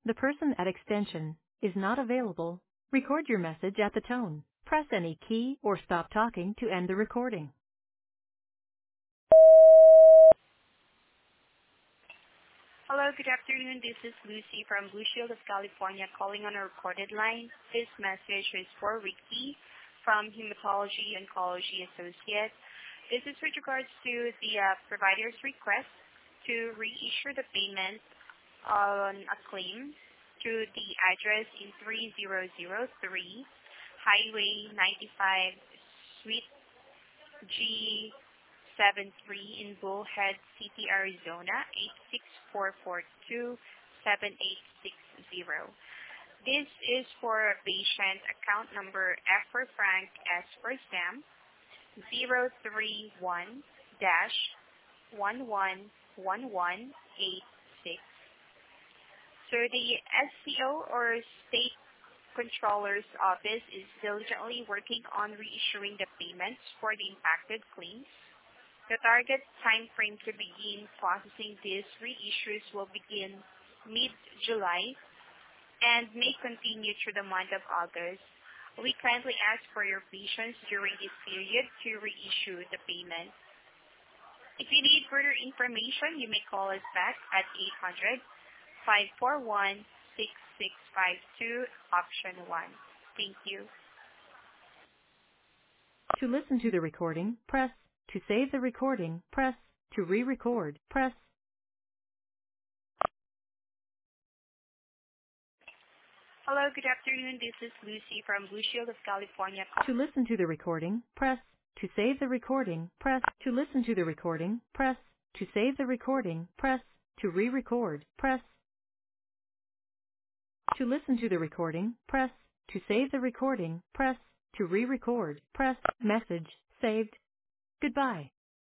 The person at extension is not available. Record your message at the tone. Press any key or stop talking to end the recording. Hello, good afternoon. This is Lucy from Blue Shield of California calling on a recorded line. This message is for Ricky from Hematology Oncology Associates. This is with regards to the provider's request to reissue the payment on a claim to the address in 3003 Highway 95 Suite G73 in Bullhead City, Arizona 86442-7860. This is for patient account number F for Frank, S for Sam 031-111186. So the SCO or State Controller's Office is diligently working on reissuing the payments for the impacted claims. The target time frame to begin processing these reissues will begin mid-July and may continue through the month of August. We kindly ask for your patience during this period to reissue the payment. If you need further information, you may call us back at 800-541-6652, option 1. Thank you. To listen to the recording, press. To save the recording, press. To re-record, press. Hello, good afternoon. This is Lucy from Blue Shield of California. To listen to the recording, press. To save the recording, press. To listen to the recording, press. To save the recording, press. To re-record, press. To listen to the recording, press. To save the recording, press. To re-record, press. Message saved. Goodbye.